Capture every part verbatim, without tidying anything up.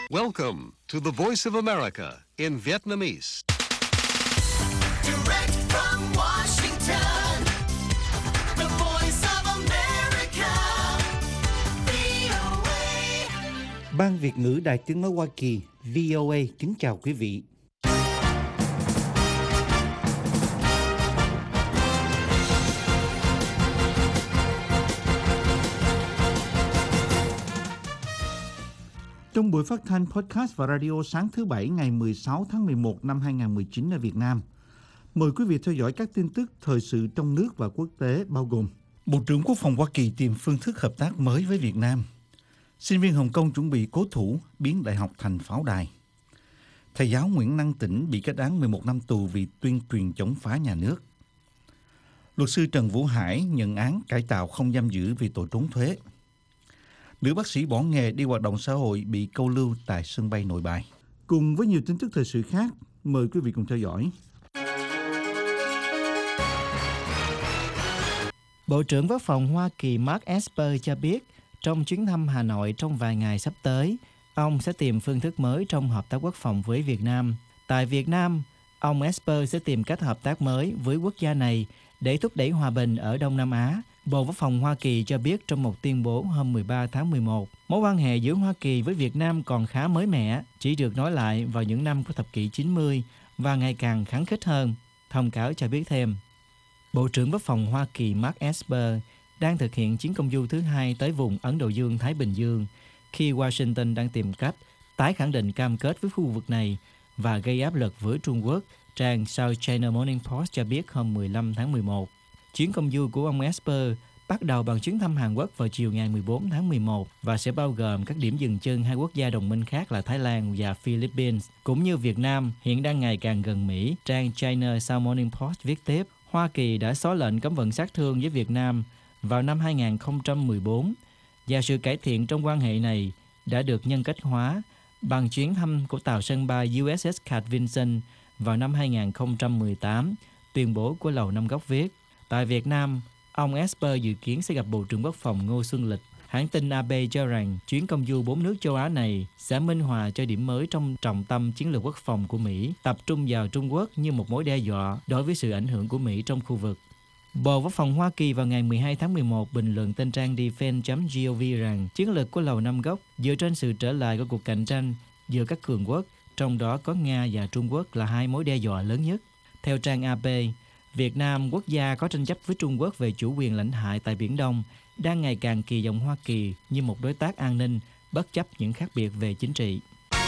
Welcome to the Voice of America in Vietnamese. Direct from Washington, the Voice of America, vê o a. Ban Việt ngữ Đài Tiếng nói Hoa Kỳ vê o a kính chào quý vị. Trong buổi phát thanh podcast và radio sáng thứ Bảy ngày mười sáu tháng mười một năm hai nghìn không trăm mười chín ở Việt Nam, mời quý vị theo dõi các tin tức thời sự trong nước và quốc tế bao gồm: Bộ trưởng Quốc phòng Hoa Kỳ tìm phương thức hợp tác mới với Việt Nam. Sinh viên Hồng Kông chuẩn bị cố thủ biến đại học thành pháo đài. Thầy giáo Nguyễn Năng Tĩnh bị kết án mười một năm tù vì tuyên truyền chống phá nhà nước. Luật sư Trần Vũ Hải nhận án cải tạo không giam giữ vì tội trốn thuế. Nữ bác sĩ bỏ nghề đi hoạt động xã hội bị câu lưu tại sân bay Nội Bài. Cùng với nhiều tin tức thời sự khác, mời quý vị cùng theo dõi. Bộ trưởng Quốc phòng Hoa Kỳ Mark Esper cho biết trong chuyến thăm Hà Nội trong vài ngày sắp tới, ông sẽ tìm phương thức mới trong hợp tác quốc phòng với Việt Nam. Tại Việt Nam, ông Esper sẽ tìm cách hợp tác mới với quốc gia này để thúc đẩy hòa bình ở Đông Nam Á. Bộ Quốc phòng Hoa Kỳ cho biết trong một tuyên bố hôm mười ba tháng mười một, mối quan hệ giữa Hoa Kỳ với Việt Nam còn khá mới mẻ, chỉ được nói lại vào những năm của thập kỷ chín mươi và ngày càng khắng khích hơn. Thông cáo cho biết thêm, Bộ trưởng Quốc phòng Hoa Kỳ Mark Esper đang thực hiện chuyến công du thứ hai tới vùng Ấn Độ Dương-Thái Bình Dương khi Washington đang tìm cách tái khẳng định cam kết với khu vực này và gây áp lực với Trung Quốc, trang South China Morning Post cho biết hôm mười lăm tháng mười một. Chuyến công du của ông Esper bắt đầu bằng chuyến thăm Hàn Quốc vào chiều ngày mười bốn tháng mười một và sẽ bao gồm các điểm dừng chân hai quốc gia đồng minh khác là Thái Lan và Philippines, cũng như Việt Nam hiện đang ngày càng gần Mỹ. Trang China South Morning Post viết tiếp, Hoa Kỳ đã xóa lệnh cấm vận sát thương với Việt Nam vào năm hai nghìn không trăm mười bốn và sự cải thiện trong quan hệ này đã được nhân cách hóa bằng chuyến thăm của tàu sân bay u ét ét Carl Vinson vào năm hai nghìn không trăm mười tám, tuyên bố của Lầu Năm Góc viết. Tại Việt Nam, ông Esper dự kiến sẽ gặp Bộ trưởng Quốc phòng Ngô Xuân Lịch. Hãng tin a pê cho rằng chuyến công du bốn nước châu Á này sẽ minh họa cho điểm mới trong trọng tâm chiến lược quốc phòng của Mỹ, tập trung vào Trung Quốc như một mối đe dọa đối với sự ảnh hưởng của Mỹ trong khu vực. Bộ Quốc phòng Hoa Kỳ vào ngày mười hai tháng mười một bình luận trên trang defense chấm gov rằng chiến lược của Lầu Năm Góc dựa trên sự trở lại của cuộc cạnh tranh giữa các cường quốc, trong đó có Nga và Trung Quốc là hai mối đe dọa lớn nhất. Theo trang a pê, Việt Nam, quốc gia có tranh chấp với Trung Quốc về chủ quyền lãnh hải tại Biển Đông, đang ngày càng kỳ vọng Hoa Kỳ như một đối tác an ninh, bất chấp những khác biệt về chính trị.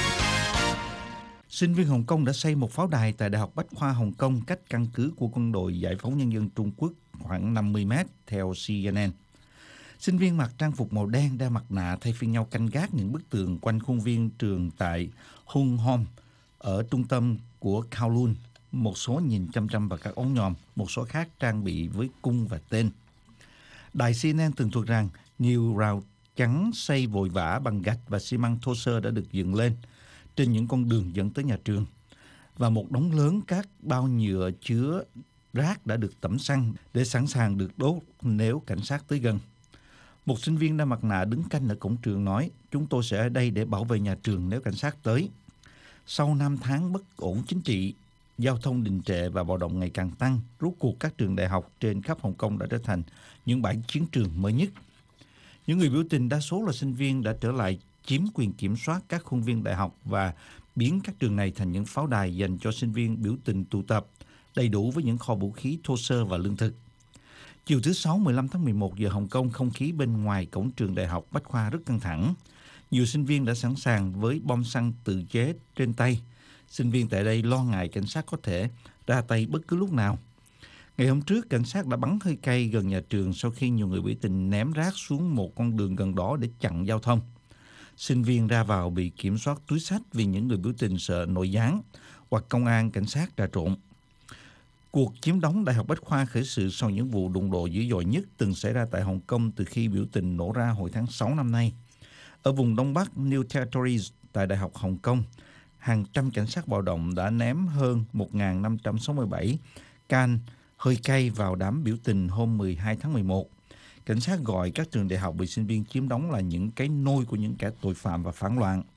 Sinh viên Hồng Kông đã xây một pháo đài tại Đại học Bách khoa Hồng Kông cách căn cứ của Quân đội Giải phóng Nhân dân Trung Quốc khoảng năm mươi mét, theo xê en en. Sinh viên mặc trang phục màu đen, đeo mặt nạ thay phiên nhau canh gác những bức tường quanh khuôn viên trường tại Hung Hom ở trung tâm của Kowloon. Một số nhìn chăm chăm vào các ống nhòm, một số khác trang bị với cung và tên. Đài xê en en tường thuật rằng nhiều rào chắn xây vội vã bằng gạch và xi măng thô sơ đã được dựng lên trên những con đường dẫn tới nhà trường, và một đống lớn các bao nhựa chứa rác đã được tẩm xăng để sẵn sàng được đốt nếu cảnh sát tới gần. Một sinh viên đeo mặt nạ đứng canh ở cổng trường nói, chúng tôi sẽ ở đây để bảo vệ nhà trường nếu cảnh sát tới. Sau năm tháng bất ổn chính trị, giao thông đình trệ và bạo động ngày càng tăng, rốt cuộc các trường đại học trên khắp Hồng Kông đã trở thành những bãi chiến trường mới nhất. Những người biểu tình đa số là sinh viên đã trở lại chiếm quyền kiểm soát các khuôn viên đại học và biến các trường này thành những pháo đài dành cho sinh viên biểu tình tụ tập, đầy đủ với những kho vũ khí thô sơ và lương thực. Chiều thứ Sáu mười lăm tháng mười một giờ Hồng Kông, không khí bên ngoài cổng trường đại học Bách khoa rất căng thẳng. Nhiều sinh viên đã sẵn sàng với bom xăng tự chế trên tay. Sinh viên tại đây lo ngại cảnh sát có thể ra tay bất cứ lúc nào. Ngày hôm trước, cảnh sát đã bắn hơi cay gần nhà trường sau khi nhiều người biểu tình ném rác xuống một con đường gần đó để chặn giao thông. Sinh viên ra vào bị kiểm soát túi xách vì những người biểu tình sợ nội gián hoặc công an cảnh sát trà trộn. Cuộc chiếm đóng Đại học Bách khoa khởi sự sau những vụ đụng độ dữ dội nhất từng xảy ra tại Hồng Kông từ khi biểu tình nổ ra hồi tháng sáu năm nay. Ở vùng Đông Bắc New Territories tại Đại học Hồng Kông, hàng trăm cảnh sát bạo động đã ném hơn một nghìn năm trăm sáu mươi bảy can hơi cay vào đám biểu tình hôm mười hai tháng mười một. Cảnh sát gọi các trường đại học bị sinh viên chiếm đóng là những cái nôi của những kẻ tội phạm và phản loạn.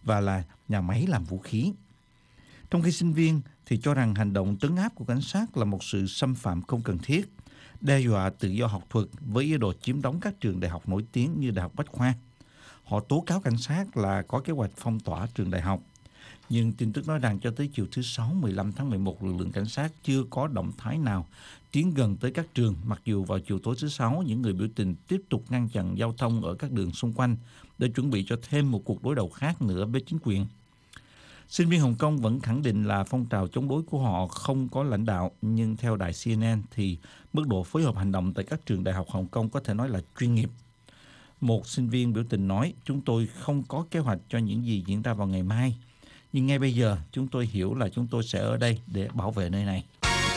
và là nhà máy làm vũ khí. Trong khi sinh viên thì cho rằng hành động trấn áp của cảnh sát là một sự xâm phạm không cần thiết, đe dọa tự do học thuật với ý đồ chiếm đóng các trường đại học nổi tiếng như Đại học Bách khoa. Họ tố cáo cảnh sát là có kế hoạch phong tỏa trường đại học. Nhưng tin tức nói rằng cho tới chiều thứ Sáu mười lăm tháng mười một, lực lượng cảnh sát chưa có động thái nào tiến gần tới các trường, mặc dù vào chiều tối thứ Sáu, những người biểu tình tiếp tục ngăn chặn giao thông ở các đường xung quanh để chuẩn bị cho thêm một cuộc đối đầu khác nữa với chính quyền. Sinh viên Hồng Kông vẫn khẳng định là phong trào chống đối của họ không có lãnh đạo, nhưng theo đài xê en en thì mức độ phối hợp hành động tại các trường đại học Hồng Kông có thể nói là chuyên nghiệp. Một sinh viên biểu tình nói, chúng tôi không có kế hoạch cho những gì diễn ra vào ngày mai, nhưng ngay bây giờ chúng tôi hiểu là chúng tôi sẽ ở đây để bảo vệ nơi này.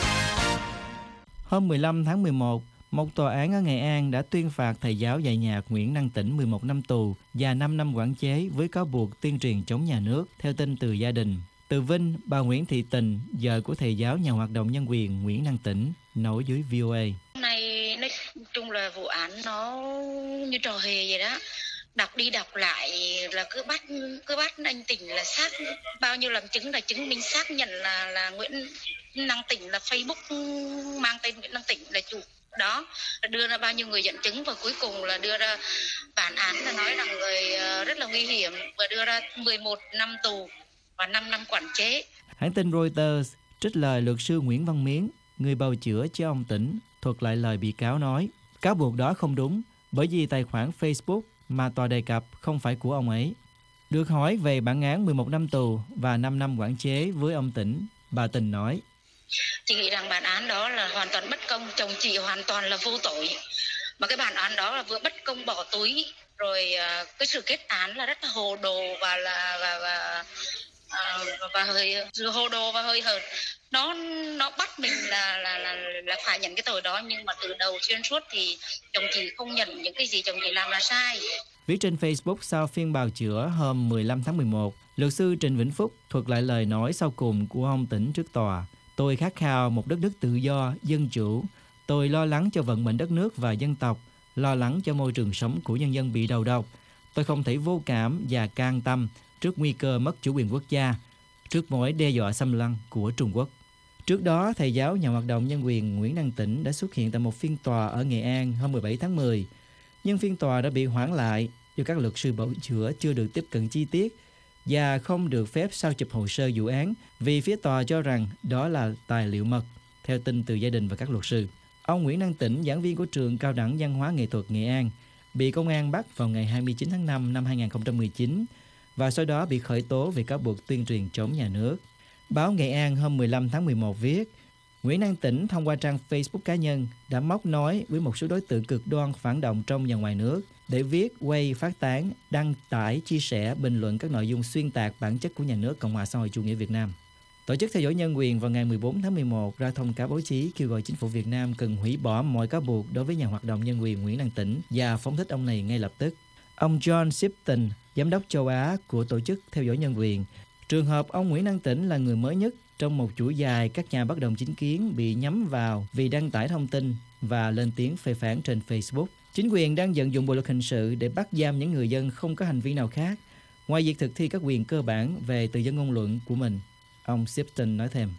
Hôm mười lăm tháng mười một, một tòa án ở Nghệ An đã tuyên phạt thầy giáo dạy nhạc Nguyễn Năng Tĩnh mười một năm tù và năm năm quản chế với cáo buộc tuyên truyền chống nhà nước, theo tin từ gia đình. Từ Vinh, bà Nguyễn Thị Tình, vợ của thầy giáo nhà hoạt động nhân quyền Nguyễn Năng Tĩnh, nói với vê o a. Hôm nay nói chung là vụ án nó như trò hề vậy đó. Đọc đi đọc lại là cứ bắt cứ bắt anh Tĩnh là xác bao nhiêu làm chứng là chứng minh xác nhận là là Nguyễn Năng Tĩnh là Facebook mang tên Nguyễn Năng Tĩnh là chủ đó, đưa ra bao nhiêu người dẫn chứng và cuối cùng là đưa ra bản án là nói rằng người rất là nguy hiểm và đưa ra mười một năm tù và năm năm quản chế. Hãng tin Reuters trích lời luật sư Nguyễn Văn Miến, người bào chữa cho ông Tĩnh, thuật lại lời bị cáo nói. Cáo buộc đó không đúng bởi vì tài khoản Facebook mà tòa đề cập không phải của ông ấy. Được hỏi về bản án mười một năm tù và năm năm quản chế với ông Tĩnh, bà Tình nói. Chị nghĩ rằng bản án đó là hoàn toàn bất công, chồng chị hoàn toàn là vô tội. Mà cái bản án đó là vừa bất công bỏ túi, rồi cái sự kết án là rất là hồ đồ và là và và và, và hơi hồ đồ và hơi hợt. Nó nó bắt mình là là là là phải nhận cái tội đó, nhưng mà từ đầu xuyên suốt thì chồng chị không nhận những cái gì chồng chị làm là sai. Viết trên Facebook sau phiên bào chữa hôm mười lăm tháng mười một, luật sư Trịnh Vĩnh Phúc thuật lại lời nói sau cùng của ông Tĩnh trước tòa. Tôi khát khao một đất nước tự do, dân chủ. Tôi lo lắng cho vận mệnh đất nước và dân tộc, lo lắng cho môi trường sống của nhân dân bị đầu độc. Tôi không thể vô cảm và can tâm trước nguy cơ mất chủ quyền quốc gia, trước mối đe dọa xâm lăng của Trung Quốc. Trước đó, thầy giáo nhà hoạt động nhân quyền Nguyễn Năng Tĩnh đã xuất hiện tại một phiên tòa ở Nghệ An hôm mười bảy tháng mười. Nhưng phiên tòa đã bị hoãn lại do các luật sư bảo chữa chưa được tiếp cận chi tiết và không được phép sao chụp hồ sơ vụ án vì phía tòa cho rằng đó là tài liệu mật, theo tin từ gia đình và các luật sư. Ông Nguyễn Năng Tĩnh, giảng viên của trường Cao đẳng Văn hóa Nghệ thuật Nghệ An, bị công an bắt vào ngày hai mươi chín tháng năm năm hai nghìn không trăm mười chín và sau đó bị khởi tố về cáo buộc tuyên truyền chống nhà nước. Báo Nghệ An hôm mười lăm tháng mười một viết, Nguyễn Năng Tĩnh thông qua trang Facebook cá nhân đã móc nối với một số đối tượng cực đoan phản động trong và ngoài nước để viết, quay, phát tán, đăng tải, chia sẻ, bình luận các nội dung xuyên tạc bản chất của nhà nước Cộng hòa xã hội chủ nghĩa Việt Nam. Tổ chức theo dõi nhân quyền vào ngày mười bốn tháng mười một ra thông cáo báo chí kêu gọi chính phủ Việt Nam cần hủy bỏ mọi cáo buộc đối với nhà hoạt động nhân quyền Nguyễn Năng Tĩnh và phóng thích ông này ngay lập tức. Ông John Shipton, giám đốc châu Á của Tổ chức theo dõi nhân quyền, trường hợp ông Nguyễn Năng Tĩnh là người mới nhất trong một chuỗi dài các nhà bất đồng chính kiến bị nhắm vào vì đăng tải thông tin và lên tiếng phê phán trên Facebook. Chính quyền đang vận dụng bộ luật hình sự để bắt giam những người dân không có hành vi nào khác, ngoài việc thực thi các quyền cơ bản về tự do ngôn luận của mình. Ông Shipton nói thêm.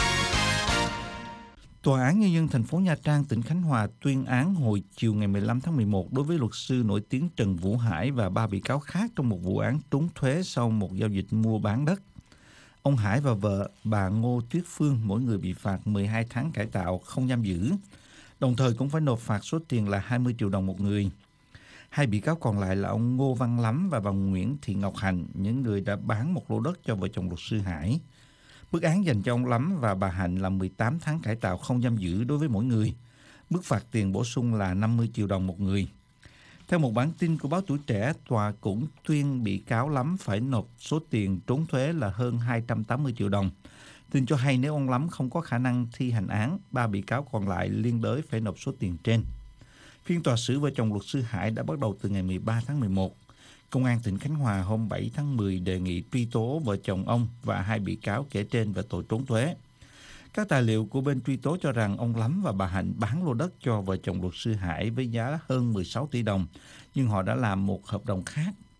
Tòa án Nhân dân thành phố Nha Trang, tỉnh Khánh Hòa tuyên án hồi chiều ngày mười lăm tháng mười một đối với luật sư nổi tiếng Trần Vũ Hải và ba bị cáo khác trong một vụ án trốn thuế sau một giao dịch mua bán đất. Ông Hải và vợ bà Ngô Tuyết Phương mỗi người bị phạt mười hai tháng cải tạo không giam giữ, đồng thời cũng phải nộp phạt số tiền là hai mươi triệu đồng một người. Hai bị cáo còn lại là ông Ngô Văn Lắm và bà Nguyễn Thị Ngọc Hạnh, những người đã bán một lô đất cho vợ chồng luật sư Hải. Mức án dành cho ông Lắm và bà Hạnh là mười tám tháng cải tạo không giam giữ đối với mỗi người. Mức phạt tiền bổ sung là năm mươi triệu đồng một người. Theo một bản tin của báo Tuổi Trẻ, tòa cũng tuyên bị cáo Lắm phải nộp số tiền trốn thuế là hơn hai trăm tám mươi triệu đồng. Tin cho hay nếu ông Lắm không có khả năng thi hành án, ba bị cáo còn lại liên đới phải nộp số tiền trên. Phiên tòa xử vợ chồng luật sư Hải đã bắt đầu từ ngày mười ba tháng mười một. Công an tỉnh Khánh Hòa hôm bảy tháng mười đề nghị truy tố vợ chồng ông và hai bị cáo kể trên về tội trốn thuế. Các tài liệu của bên truy tố cho rằng ông Lắm và bà Hạnh bán lô đất cho vợ chồng luật sư Hải với giá hơn mười sáu tỷ đồng, nhưng họ đã làm một hợp đồng khác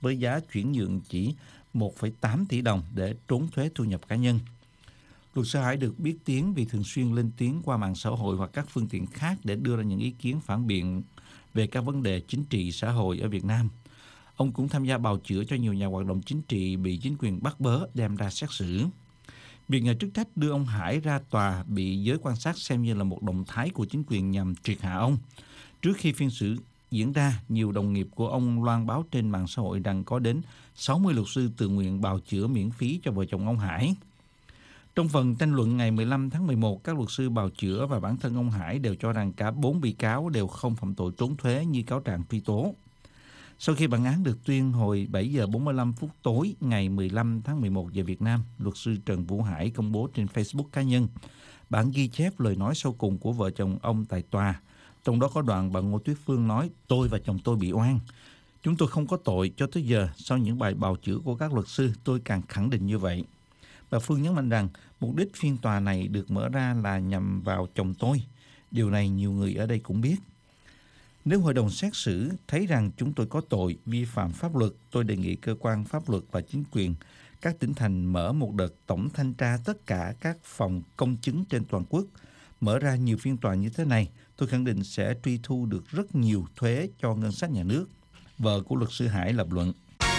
với giá chuyển nhượng chỉ một phẩy tám tỷ đồng để trốn thuế thu nhập cá nhân. Luật sư Hải được biết tiếng vì thường xuyên lên tiếng qua mạng xã hội hoặc các phương tiện khác để đưa ra những ý kiến phản biện về các vấn đề chính trị xã hội ở Việt Nam. Ông cũng tham gia bào chữa cho nhiều nhà hoạt động chính trị bị chính quyền bắt bớ đem ra xét xử. Việc nhà chức trách đưa ông Hải ra tòa bị giới quan sát xem như là một động thái của chính quyền nhằm triệt hạ ông. Trước khi phiên xử diễn ra, nhiều đồng nghiệp của ông loan báo trên mạng xã hội rằng có đến sáu mươi luật sư tự nguyện bào chữa miễn phí cho vợ chồng ông Hải. Trong phần tranh luận ngày mười lăm tháng mười một, các luật sư bào chữa và bản thân ông Hải đều cho rằng cả bốn bị cáo đều không phạm tội trốn thuế như cáo trạng truy tố. Sau khi bản án được tuyên hồi bảy giờ bốn mươi lăm phút tối ngày mười lăm tháng mười một giờ Việt Nam, luật sư Trần Vũ Hải công bố trên Facebook cá nhân bản ghi chép lời nói sau cùng của vợ chồng ông tại tòa. Trong đó có đoạn bà Ngô Tuyết Phương nói: "Tôi và chồng tôi bị oan. Chúng tôi không có tội cho tới giờ. Sau những bài bào chữa của các luật sư, tôi càng khẳng định như vậy." Bà Phương nhấn mạnh rằng mục đích phiên tòa này được mở ra là nhằm vào chồng tôi. Điều này nhiều người ở đây cũng biết. Nếu hội đồng xét xử thấy rằng chúng tôi có tội vi phạm pháp luật, tôi đề nghị cơ quan pháp luật và chính quyền các tỉnh thành mở một đợt tổng thanh tra tất cả các phòng công chứng trên toàn quốc. Mở ra nhiều phiên tòa như thế này, tôi khẳng định sẽ truy thu được rất nhiều thuế cho ngân sách nhà nước. Vợ của luật sư Hải lập luận.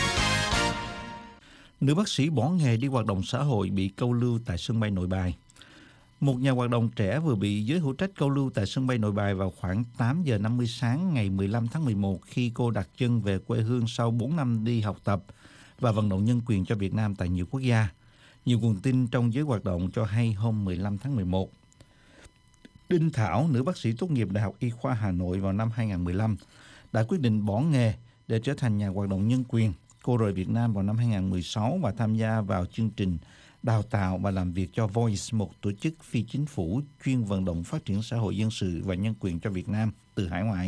Nữ bác sĩ bỏ nghề đi hoạt động xã hội bị câu lưu tại sân bay Nội Bài. Một nhà hoạt động trẻ vừa bị giới hữu trách câu lưu tại sân bay Nội Bài vào khoảng tám giờ năm mươi sáng ngày mười lăm tháng mười một khi cô đặt chân về quê hương sau bốn năm đi học tập và vận động nhân quyền cho Việt Nam tại nhiều quốc gia. Nhiều nguồn tin trong giới hoạt động cho hay hôm mười lăm tháng mười một. Đinh Thảo, nữ bác sĩ tốt nghiệp Đại học Y khoa Hà Nội vào năm hai nghìn không trăm mười lăm, đã quyết định bỏ nghề để trở thành nhà hoạt động nhân quyền. Cô rời Việt Nam vào năm hai nghìn không trăm mười sáu và tham gia vào chương trình đào tạo và làm việc cho Voice, một tổ chức phi chính phủ chuyên vận động phát triển xã hội dân sự và nhân quyền cho Việt Nam từ hải ngoại.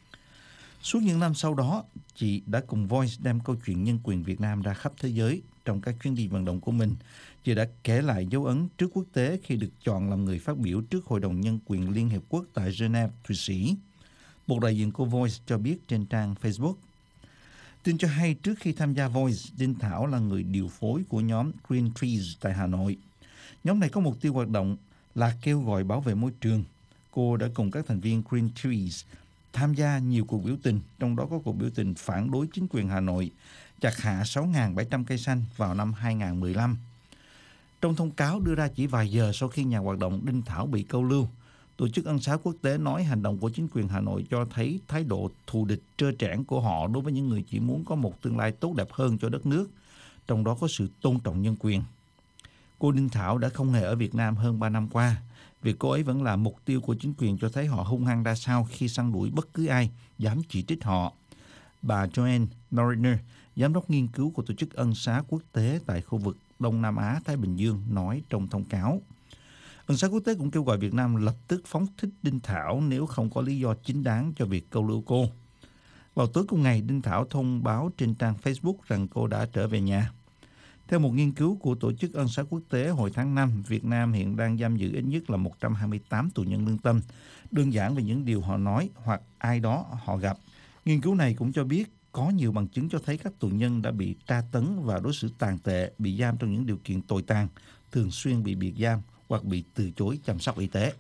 Suốt những năm sau đó, chị đã cùng Voice đem câu chuyện nhân quyền Việt Nam ra khắp thế giới. Trong các chuyến đi vận động của mình, chị đã kể lại dấu ấn trước quốc tế khi được chọn làm người phát biểu trước Hội đồng Nhân quyền Liên Hiệp Quốc tại Geneva, Thụy Sĩ. Một đại diện của Voice cho biết trên trang Facebook. Tin cho hay trước khi tham gia Voice, Đinh Thảo là người điều phối của nhóm Green Trees tại Hà Nội. Nhóm này có mục tiêu hoạt động là kêu gọi bảo vệ môi trường. Cô đã cùng các thành viên Green Trees tham gia nhiều cuộc biểu tình, trong đó có cuộc biểu tình phản đối chính quyền Hà Nội chặt hạ sáu nghìn bảy trăm cây xanh vào năm hai nghìn không trăm mười lăm. Trong thông cáo đưa ra chỉ vài giờ sau khi nhà hoạt động Đinh Thảo bị câu lưu, Tổ chức Ân xá Quốc tế nói hành động của chính quyền Hà Nội cho thấy thái độ thù địch trơ trẽn của họ đối với những người chỉ muốn có một tương lai tốt đẹp hơn cho đất nước, trong đó có sự tôn trọng nhân quyền. Cô Đinh Thảo đã không hề ở Việt Nam hơn ba năm qua. Việc cô ấy vẫn là mục tiêu của chính quyền cho thấy họ hung hăng ra sao khi săn đuổi bất cứ ai dám chỉ trích họ. Bà Joanne Mariner, giám đốc nghiên cứu của Tổ chức Ân xá Quốc tế tại khu vực Đông Nam Á Thái Bình Dương, nói trong thông cáo. Ân xá Quốc tế cũng kêu gọi Việt Nam lập tức phóng thích Đinh Thảo nếu không có lý do chính đáng cho việc câu lưu cô. Vào tối cùng ngày, Đinh Thảo thông báo trên trang Facebook rằng cô đã trở về nhà. Theo một nghiên cứu của Tổ chức Ân xá Quốc tế hồi tháng năm, Việt Nam hiện đang giam giữ ít nhất là một trăm hai mươi tám tù nhân lương tâm, đơn giản về những điều họ nói hoặc ai đó họ gặp. Nghiên cứu này cũng cho biết có nhiều bằng chứng cho thấy các tù nhân đã bị tra tấn và đối xử tàn tệ, bị giam trong những điều kiện tồi tàn, thường xuyên bị biệt giam hoặc bị từ chối chăm sóc y tế.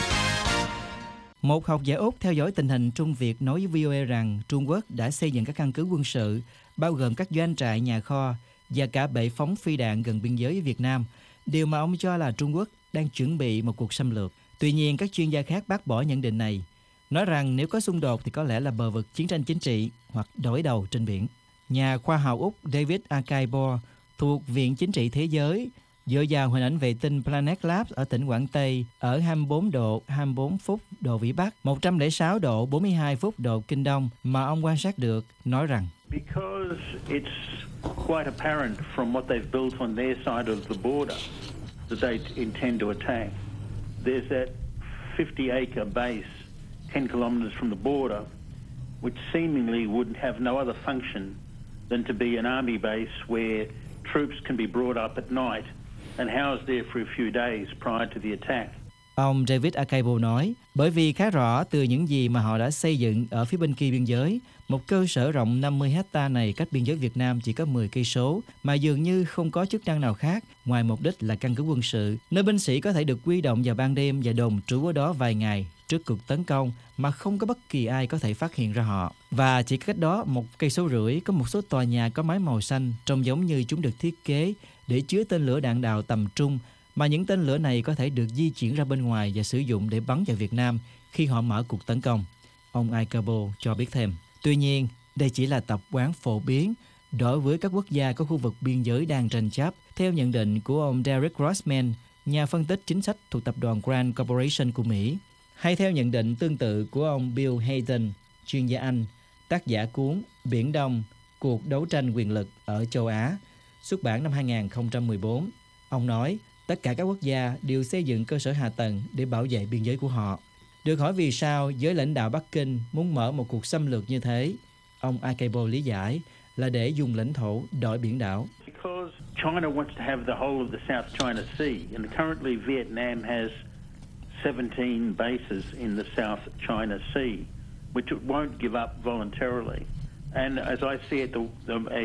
Một học giả Úc theo dõi tình hình Trung Việt nói với vê o a rằng Trung Quốc đã xây dựng các căn cứ quân sự, bao gồm các doanh trại, nhà kho và cả bệ phóng phi đạn gần biên giới với Việt Nam, điều mà ông cho là Trung Quốc đang chuẩn bị một cuộc xâm lược. Tuy nhiên, các chuyên gia khác bác bỏ nhận định này, nói rằng nếu có xung đột thì có lẽ là bờ vực chiến tranh chính trị hoặc đổi đầu trên biển. Nhà khoa học Úc David Akaibo thuộc Viện Chính trị Thế giới dựa vào hình ảnh vệ tinh Planet Labs ở tỉnh Quảng Tây ở hai mươi bốn độ hai mươi bốn phút độ Vĩ Bắc, một trăm lẻ sáu độ bốn mươi hai phút độ Kinh Đông mà ông quan sát được, nói rằng Because it's quite apparent from what they've built on their side of the border that they intend to attack. There's that fifty acre base ten kilometres from the border which seemingly would have no other function than to be an army base where troops can be brought up at night and housed there for a few days prior to the attack. Ông David Akaibo nói, bởi vì khá rõ từ những gì mà họ đã xây dựng ở phía bên kia biên giới, một cơ sở rộng năm mươi héc ta này cách biên giới Việt Nam chỉ có mười cây số mà dường như không có chức năng nào khác ngoài mục đích là căn cứ quân sự, nơi binh sĩ có thể được huy động vào ban đêm và đồn trú ở đó vài ngày trước cuộc tấn công mà không có bất kỳ ai có thể phát hiện ra họ. Và chỉ cách đó một cây số rưỡi có một số tòa nhà có mái màu xanh trông giống như chúng được thiết kế để chứa tên lửa đạn đạo tầm trung, mà những tên lửa này có thể được di chuyển ra bên ngoài và sử dụng để bắn vào Việt Nam khi họ mở cuộc tấn công. Ông Akaibo cho biết thêm. Tuy nhiên, đây chỉ là tập quán phổ biến đối với các quốc gia có khu vực biên giới đang tranh chấp, theo nhận định của ông Derek Grossman, nhà phân tích chính sách thuộc tập đoàn Grant Corporation của Mỹ, hay theo nhận định tương tự của ông Bill Hayden, chuyên gia Anh, tác giả cuốn Biển Đông, cuộc đấu tranh quyền lực ở châu Á, xuất bản năm hai không một bốn. Ông nói, tất cả các quốc gia đều xây dựng cơ sở hạ tầng để bảo vệ biên giới của họ. Được hỏi vì sao giới lãnh đạo Bắc Kinh muốn mở một cuộc xâm lược như thế, ông Akaibo lý giải là để dùng lãnh thổ đổi biển đảo. Because China wants to have the whole of the South China Sea, and currently Vietnam has seventeen bases in the South China Sea, which it won't give up voluntarily. And as I see it, the, the, a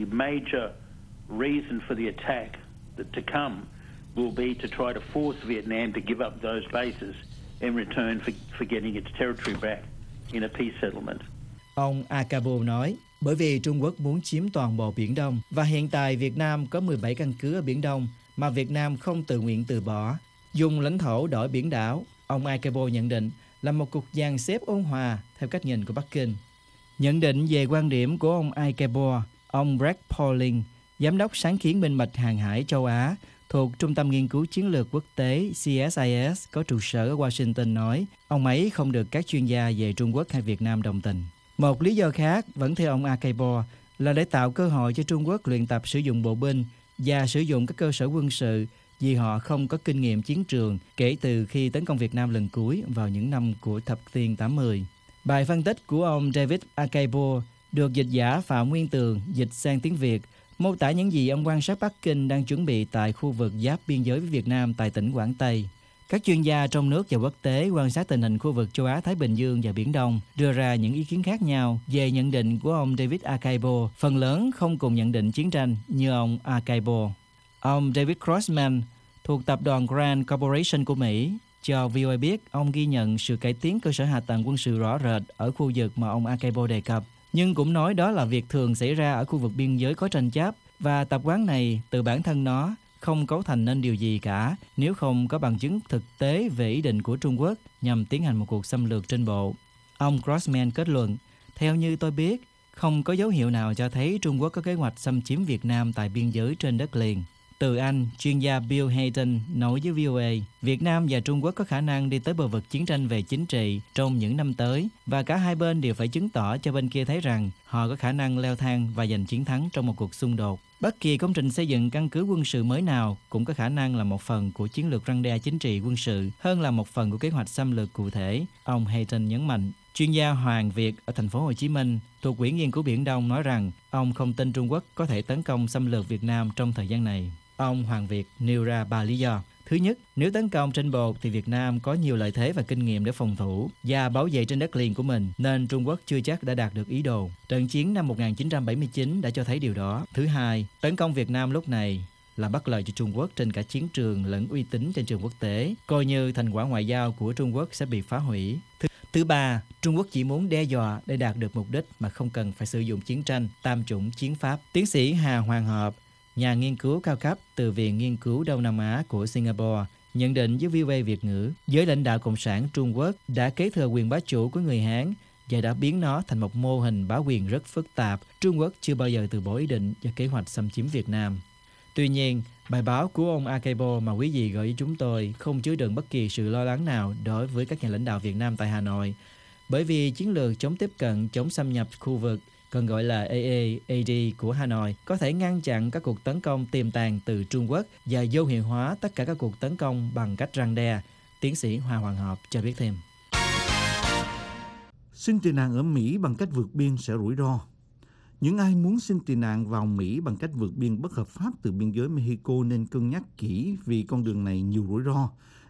major reason for the attack that to come will be to try to force Vietnam to give up those bases in return for, for getting its territory back in a peace settlement. Ông Akaibo nói, bởi vì Trung Quốc muốn chiếm toàn bộ Biển Đông và hiện tại Việt Nam có mười bảy căn cứ ở Biển Đông mà Việt Nam không tự nguyện từ bỏ. Dùng lãnh thổ đổi biển đảo, ông Akaibo nhận định là một cuộc dàn xếp ôn hòa theo cách nhìn của Bắc Kinh. Nhận định về quan điểm của ông Akaibo, ông Brett Pauling, giám đốc sáng kiến minh bạch hàng hải châu Á thuộc Trung tâm Nghiên cứu Chiến lược Quốc tế C S I S có trụ sở ở Washington nói ông ấy không được các chuyên gia về Trung Quốc hay Việt Nam đồng tình. Một lý do khác, vẫn theo ông Akaibo, là để tạo cơ hội cho Trung Quốc luyện tập sử dụng bộ binh và sử dụng các cơ sở quân sự vì họ không có kinh nghiệm chiến trường kể từ khi tấn công Việt Nam lần cuối vào những năm của thập niên tám mươi. Bài phân tích của ông David Akaibo được dịch giả Phạm Nguyên Tường dịch sang tiếng Việt, mô tả những gì ông quan sát Bắc Kinh đang chuẩn bị tại khu vực giáp biên giới với Việt Nam tại tỉnh Quảng Tây. Các chuyên gia trong nước và quốc tế quan sát tình hình khu vực châu Á-Thái Bình Dương và Biển Đông đưa ra những ý kiến khác nhau về nhận định của ông David Akaibo, phần lớn không cùng nhận định chiến tranh như ông Akaibo. Ông David Crossman thuộc tập đoàn Grant Corporation của Mỹ cho vê o a biết ông ghi nhận sự cải tiến cơ sở hạ tầng quân sự rõ rệt ở khu vực mà ông Akaibo đề cập, nhưng cũng nói đó là việc thường xảy ra ở khu vực biên giới có tranh chấp và tập quán này từ bản thân nó không cấu thành nên điều gì cả nếu không có bằng chứng thực tế về ý định của Trung Quốc nhằm tiến hành một cuộc xâm lược trên bộ. Ông Crossman kết luận, theo như tôi biết, không có dấu hiệu nào cho thấy Trung Quốc có kế hoạch xâm chiếm Việt Nam tại biên giới trên đất liền. Từ Anh, chuyên gia Bill Hayden nói với vê o a, Việt Nam và Trung Quốc có khả năng đi tới bờ vực chiến tranh về chính trị trong những năm tới và cả hai bên đều phải chứng tỏ cho bên kia thấy rằng họ có khả năng leo thang và giành chiến thắng trong một cuộc xung đột. Bất kỳ công trình xây dựng căn cứ quân sự mới nào cũng có khả năng là một phần của chiến lược răn đe chính trị quân sự hơn là một phần của kế hoạch xâm lược cụ thể, ông Hayden nhấn mạnh. Chuyên gia Hoàng Việt ở thành phố Hồ Chí Minh thuộc Quỹ nghiên cứu Biển Đông nói rằng ông không tin Trung Quốc có thể tấn công xâm lược Việt Nam trong thời gian này. Ông Hoàng Việt nêu ra ba lý do. Thứ nhất, nếu tấn công trên bột thì Việt Nam có nhiều lợi thế và kinh nghiệm để phòng thủ và bảo vệ trên đất liền của mình, nên Trung Quốc chưa chắc đã đạt được ý đồ. Trận chiến năm một nghìn chín trăm bảy mươi chín đã cho thấy điều đó. Thứ hai, tấn công Việt Nam lúc này là bất lợi cho Trung Quốc trên cả chiến trường lẫn uy tín trên trường quốc tế, coi như thành quả ngoại giao của Trung Quốc sẽ bị phá hủy. Thứ, thứ ba, Trung Quốc chỉ muốn đe dọa để đạt được mục đích mà không cần phải sử dụng chiến tranh, tam chủng chiến pháp. Tiến sĩ Hà Hoàng Hợp, nhà nghiên cứu cao cấp từ Viện Nghiên cứu Đông Nam Á của Singapore, nhận định với vê o a Việt ngữ, giới lãnh đạo Cộng sản Trung Quốc đã kế thừa quyền bá chủ của người Hán và đã biến nó thành một mô hình bá quyền rất phức tạp. Trung Quốc chưa bao giờ từ bỏ ý định và kế hoạch xâm chiếm Việt Nam. Tuy nhiên, bài báo của ông Akaibo mà quý vị gửi với chúng tôi không chứa đựng bất kỳ sự lo lắng nào đối với các nhà lãnh đạo Việt Nam tại Hà Nội, bởi vì chiến lược chống tiếp cận, chống xâm nhập khu vực, còn gọi là A A A D của Hà Nội, có thể ngăn chặn các cuộc tấn công tiềm tàng từ Trung Quốc và vô hiệu hóa tất cả các cuộc tấn công bằng cách răn đe. Tiến sĩ Hoa Hoàng Hợp cho biết thêm. Xin tị nạn ở Mỹ bằng cách vượt biên sẽ rủi ro. Những ai muốn xin tị nạn vào Mỹ bằng cách vượt biên bất hợp pháp từ biên giới Mexico nên cân nhắc kỹ vì con đường này nhiều rủi ro,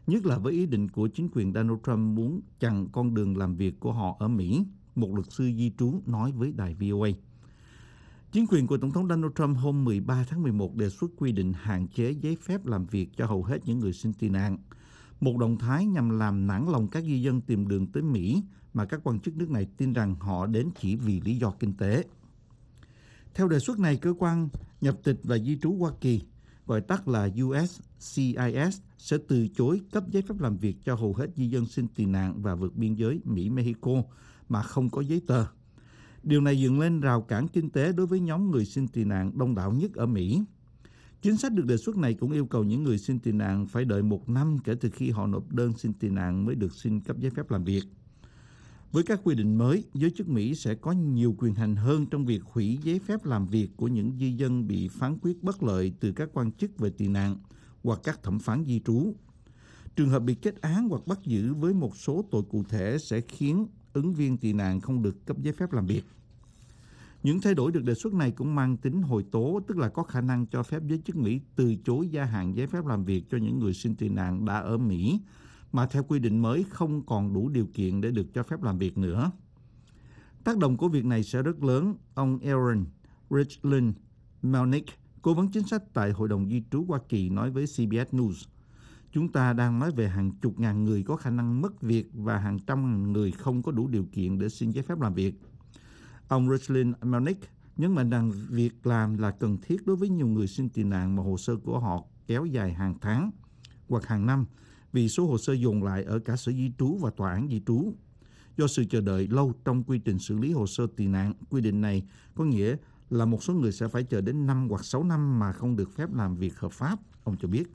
nhất là với ý định của chính quyền Donald Trump muốn chặn con đường làm việc của họ ở Mỹ, một luật sư di trú nói với đài vê o a. Chính quyền của Tổng thống Donald Trump hôm mười ba tháng mười một đề xuất quy định hạn chế giấy phép làm việc cho hầu hết những người xin tị nạn, một động thái nhằm làm nản lòng các di dân tìm đường tới Mỹ mà các quan chức nước này tin rằng họ đến chỉ vì lý do kinh tế. Theo đề xuất này, cơ quan nhập tịch và di trú Hoa Kỳ, gọi tắt là U S C I S, sẽ từ chối cấp giấy phép làm việc cho hầu hết di dân xin tị nạn và vượt biên giới Mỹ-Mexico mà không có giấy tờ. Điều này dựng lên rào cản kinh tế đối với nhóm người xin tị nạn đông đảo nhất ở Mỹ. Chính sách được đề xuất này cũng yêu cầu những người xin tị nạn phải đợi một năm kể từ khi họ nộp đơn xin tị nạn mới được xin cấp giấy phép làm việc. Với các quy định mới, giới chức Mỹ sẽ có nhiều quyền hành hơn trong việc hủy giấy phép làm việc của những di dân bị phán quyết bất lợi từ các quan chức về tị nạn hoặc các thẩm phán di trú. Trường hợp bị kết án hoặc bắt giữ với một số tội cụ thể sẽ khiến ứng viên tị nạn không được cấp giấy phép làm việc. Những thay đổi được đề xuất này cũng mang tính hồi tố, tức là có khả năng cho phép giới chức Mỹ từ chối gia hạn giấy phép làm việc cho những người xin tị nạn đã ở Mỹ, mà theo quy định mới không còn đủ điều kiện để được cho phép làm việc nữa. Tác động của việc này sẽ rất lớn, ông Aaron Richland Melnick, cố vấn chính sách tại Hội đồng Di trú Hoa Kỳ, nói với xê bê ét News. Chúng ta đang nói về hàng chục ngàn người có khả năng mất việc và hàng trăm ngàn người không có đủ điều kiện để xin giấy phép làm việc. Ông Richland Melnick nhấn mạnh rằng việc làm là cần thiết đối với nhiều người xin tị nạn mà hồ sơ của họ kéo dài hàng tháng hoặc hàng năm vì số hồ sơ dồn lại ở cả sở di trú và tòa án di trú. Do sự chờ đợi lâu trong quy trình xử lý hồ sơ tị nạn, quy định này có nghĩa là một số người sẽ phải chờ đến năm hoặc sáu năm mà không được phép làm việc hợp pháp, ông cho biết.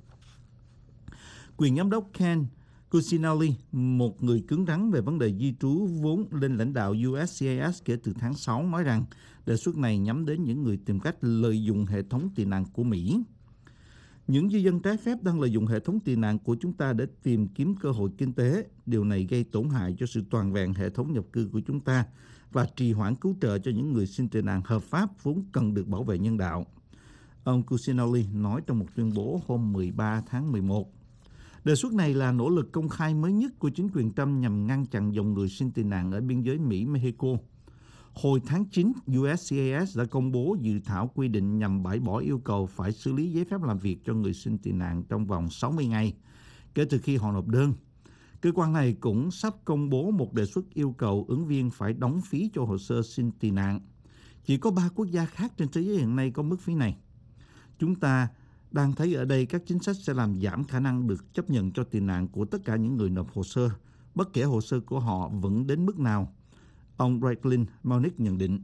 Quyền giám đốc Ken Cuccinelli, một người cứng rắn về vấn đề di trú vốn lên lãnh đạo U S C I S kể từ tháng sáu, nói rằng đề xuất này nhắm đến những người tìm cách lợi dụng hệ thống tị nạn của Mỹ. Những di dân trái phép đang lợi dụng hệ thống tị nạn của chúng ta để tìm kiếm cơ hội kinh tế. Điều này gây tổn hại cho sự toàn vẹn hệ thống nhập cư của chúng ta và trì hoãn cứu trợ cho những người xin tị nạn hợp pháp vốn cần được bảo vệ nhân đạo. Ông Cuccinelli nói trong một tuyên bố hôm mười ba tháng mười một. Đề xuất này là nỗ lực công khai mới nhất của chính quyền Trump nhằm ngăn chặn dòng người xin tị nạn ở biên giới Mỹ-Mexico. Hồi tháng chín, U S C I S đã công bố dự thảo quy định nhằm bãi bỏ yêu cầu phải xử lý giấy phép làm việc cho người xin tị nạn trong vòng sáu mươi ngày kể từ khi họ nộp đơn. Cơ quan này cũng sắp công bố một đề xuất yêu cầu ứng viên phải đóng phí cho hồ sơ xin tị nạn. Chỉ có ba quốc gia khác trên thế giới hiện nay có mức phí này. Chúng ta đang thấy ở đây các chính sách sẽ làm giảm khả năng được chấp nhận cho tị nạn của tất cả những người nộp hồ sơ, bất kể hồ sơ của họ vững đến mức nào. Ông Richland Melnick nhận định.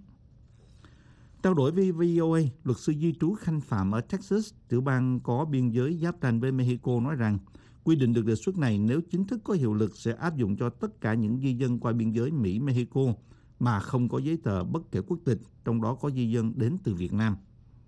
Trao đổi với vê o a, luật sư di trú Khanh Phạm ở Texas, tiểu bang có biên giới giáp ranh với Mexico, nói rằng quy định được đề xuất này nếu chính thức có hiệu lực sẽ áp dụng cho tất cả những di dân qua biên giới Mỹ-Mexico mà không có giấy tờ bất kể quốc tịch, trong đó có di dân đến từ Việt Nam.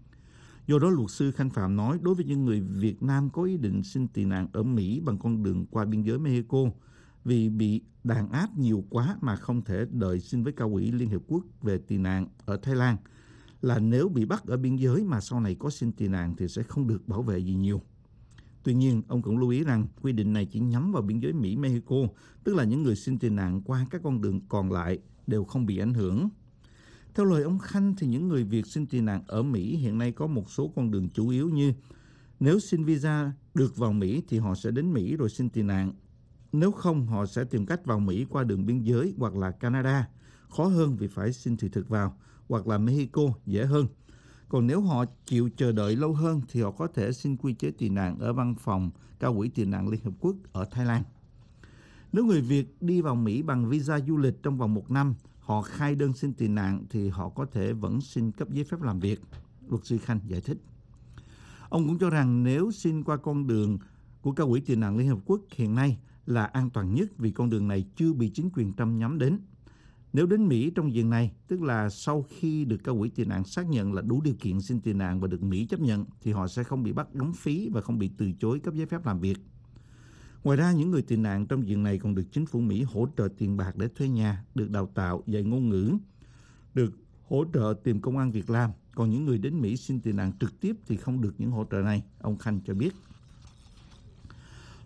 Do đó, luật sư Khanh Phạm nói đối với những người Việt Nam có ý định xin tị nạn ở Mỹ bằng con đường qua biên giới Mexico vì bị đàn áp nhiều quá mà không thể đợi xin với Cao ủy Liên Hiệp Quốc về tị nạn ở Thái Lan, là nếu bị bắt ở biên giới mà sau này có xin tị nạn thì sẽ không được bảo vệ gì nhiều. Tuy nhiên, ông cũng lưu ý rằng quy định này chỉ nhắm vào biên giới Mỹ-Mexico, tức là những người xin tị nạn qua các con đường còn lại đều không bị ảnh hưởng. Theo lời ông Khanh thì những người Việt xin tị nạn ở Mỹ hiện nay có một số con đường chủ yếu như nếu xin visa được vào Mỹ thì họ sẽ đến Mỹ rồi xin tị nạn. Nếu không, họ sẽ tìm cách vào Mỹ qua đường biên giới hoặc là Canada, khó hơn vì phải xin thị thực vào, hoặc là Mexico, dễ hơn. Còn nếu họ chịu chờ đợi lâu hơn thì họ có thể xin quy chế tị nạn ở văn phòng Cao ủy tị nạn Liên Hợp Quốc ở Thái Lan. Nếu người Việt đi vào Mỹ bằng visa du lịch trong vòng một năm, họ khai đơn xin tị nạn thì họ có thể vẫn xin cấp giấy phép làm việc, luật sư Khanh giải thích. Ông cũng cho rằng nếu xin qua con đường của Cao ủy tị nạn Liên Hợp Quốc hiện nay là an toàn nhất vì con đường này chưa bị chính quyền Trump nhắm đến. Nếu đến Mỹ trong diện này, tức là sau khi được Cao ủy tị nạn xác nhận là đủ điều kiện xin tị nạn và được Mỹ chấp nhận, thì họ sẽ không bị bắt đóng phí và không bị từ chối cấp giấy phép làm việc. Ngoài ra, những người tị nạn trong diện này còn được chính phủ Mỹ hỗ trợ tiền bạc để thuê nhà, được đào tạo, dạy ngôn ngữ, được hỗ trợ tìm công ăn việc làm. Còn những người đến Mỹ xin tị nạn trực tiếp thì không được những hỗ trợ này, ông Khanh cho biết.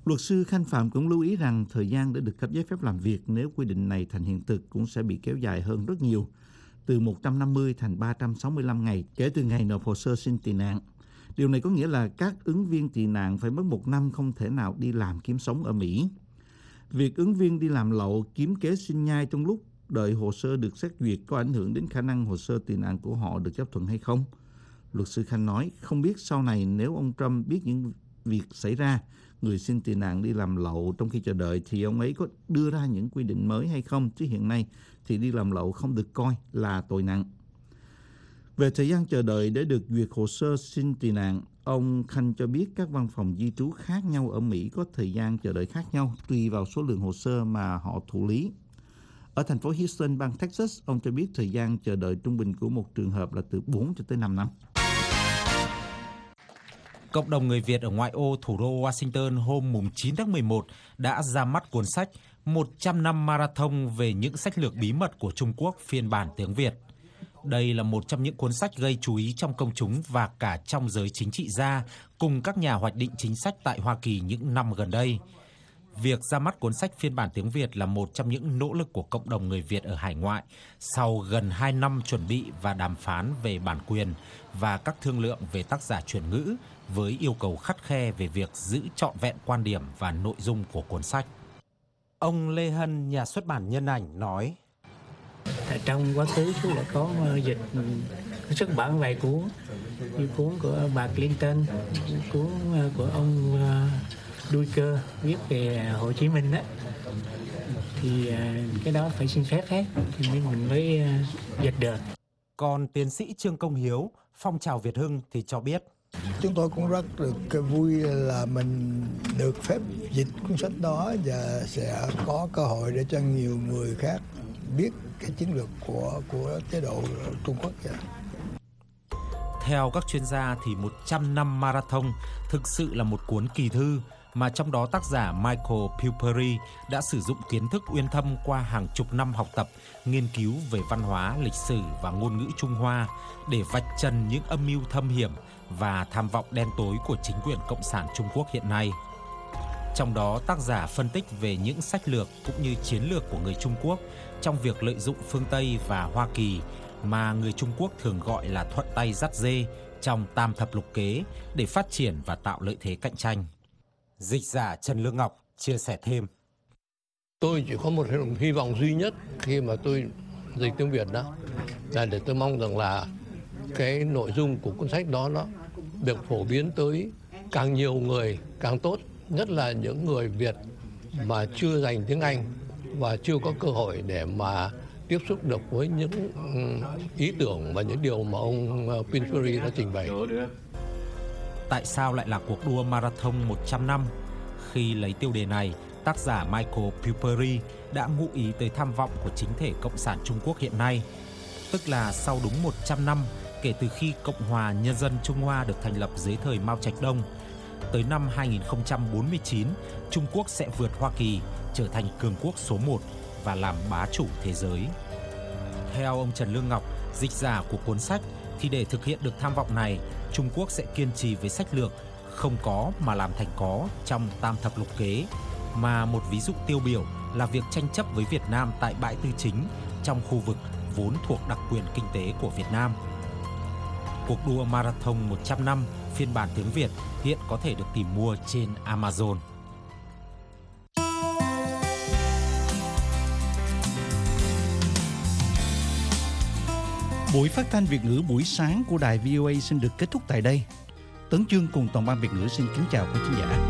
Luật sư Khanh Phạm cũng lưu ý rằng thời gian để được cấp giấy phép làm việc nếu quy định này thành hiện thực cũng sẽ bị kéo dài hơn rất nhiều, từ một trăm năm mươi thành ba trăm sáu mươi lăm ngày kể từ ngày nộp hồ sơ xin tị nạn. Điều này có nghĩa là các ứng viên tị nạn phải mất một năm không thể nào đi làm kiếm sống ở Mỹ. Việc ứng viên đi làm lậu kiếm kế sinh nhai trong lúc đợi hồ sơ được xét duyệt có ảnh hưởng đến khả năng hồ sơ tị nạn của họ được chấp thuận hay không? Luật sư Khanh nói không biết sau này nếu ông Trump biết những việc xảy ra, người xin tị nạn đi làm lậu trong khi chờ đợi thì ông ấy có đưa ra những quy định mới hay không, chứ hiện nay thì đi làm lậu không được coi là tội nặng. Về thời gian chờ đợi để được duyệt hồ sơ xin tị nạn, ông Khanh cho biết các văn phòng di trú khác nhau ở Mỹ có thời gian chờ đợi khác nhau tùy vào số lượng hồ sơ mà họ thụ lý. Ở thành phố Houston, bang Texas, ông cho biết thời gian chờ đợi trung bình của một trường hợp là từ bốn cho tới năm năm. Cộng đồng người Việt ở ngoại ô thủ đô Washington hôm chín tháng mười một đã ra mắt cuốn sách một trăm năm marathon về những sách lược bí mật của Trung Quốc phiên bản tiếng Việt. Đây là một trong những cuốn sách gây chú ý trong công chúng và cả trong giới chính trị gia cùng các nhà hoạch định chính sách tại Hoa Kỳ những năm gần đây. Việc ra mắt cuốn sách phiên bản tiếng Việt là một trong những nỗ lực của cộng đồng người Việt ở hải ngoại sau gần hai năm chuẩn bị và đàm phán về bản quyền và các thương lượng về tác giả chuyển ngữ với yêu cầu khắt khe về việc giữ trọn vẹn quan điểm và nội dung của cuốn sách. Ông Lê Hân, nhà xuất bản Nhân Ảnh nói: Trong quá khứ chú đã có dịch xuất bản vài cuốn, như cuốn của bà Clinton, cuốn của ông Duiker viết về Hồ Chí Minh đó, thì cái đó phải xin phép hết thì mình mới dịch được. Còn tiến sĩ Trương Công Hiếu, Phong trào Việt Hưng thì cho biết: Chúng tôi cũng rất được vui là mình được phép dịch cuốn sách đó và sẽ có cơ hội để cho nhiều người khác biết cái chiến lược của của chế độ Trung Quốc vậy. Theo các chuyên gia thì một trăm năm marathon thực sự là một cuốn kỳ thư mà trong đó tác giả Michael Pillsbury đã sử dụng kiến thức uyên thâm qua hàng chục năm học tập, nghiên cứu về văn hóa, lịch sử và ngôn ngữ Trung Hoa để vạch trần những âm mưu thâm hiểm và tham vọng đen tối của chính quyền Cộng sản Trung Quốc hiện nay. Trong đó, tác giả phân tích về những sách lược cũng như chiến lược của người Trung Quốc trong việc lợi dụng phương Tây và Hoa Kỳ mà người Trung Quốc thường gọi là thuận tay dắt dê trong tam thập lục kế để phát triển và tạo lợi thế cạnh tranh. Dịch giả Trần Lương Ngọc chia sẻ thêm: Tôi chỉ có một hy vọng duy nhất khi mà tôi dịch tiếng Việt đó là để tôi mong rằng là cái nội dung của cuốn sách đó nó được phổ biến tới càng nhiều người càng tốt, nhất là những người Việt mà chưa dành tiếng Anh và chưa có cơ hội để mà tiếp xúc được với những ý tưởng và những điều mà ông Pillsbury đã trình bày. Tại sao lại là cuộc đua marathon một trăm năm? Khi lấy tiêu đề này, tác giả Michael Pillsbury đã ngụ ý tới tham vọng của chính thể Cộng sản Trung Quốc hiện nay. Tức là sau đúng một trăm năm kể từ khi Cộng hòa Nhân dân Trung Hoa được thành lập dưới thời Mao Trạch Đông, tới năm hai nghìn không trăm bốn mươi chín, Trung Quốc sẽ vượt Hoa Kỳ, trở thành cường quốc số một và làm bá chủ thế giới. Theo ông Trần Lương Ngọc, dịch giả của cuốn sách, thì để thực hiện được tham vọng này, Trung Quốc sẽ kiên trì với sách lược không có mà làm thành có trong tam thập lục kế, mà một ví dụ tiêu biểu là việc tranh chấp với Việt Nam tại bãi tư chính trong khu vực vốn thuộc đặc quyền kinh tế của Việt Nam. Cuộc đua marathon một trăm năm phiên bản tiếng Việt hiện có thể được tìm mua trên Amazon. Buổi phát thanh Việt ngữ buổi sáng của đài vê o a xin được kết thúc tại đây. Tấn Chương cùng toàn ban Việt ngữ xin kính chào quý khán giả.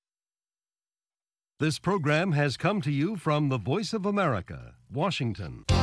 This program has come to you from the Voice of America, Washington.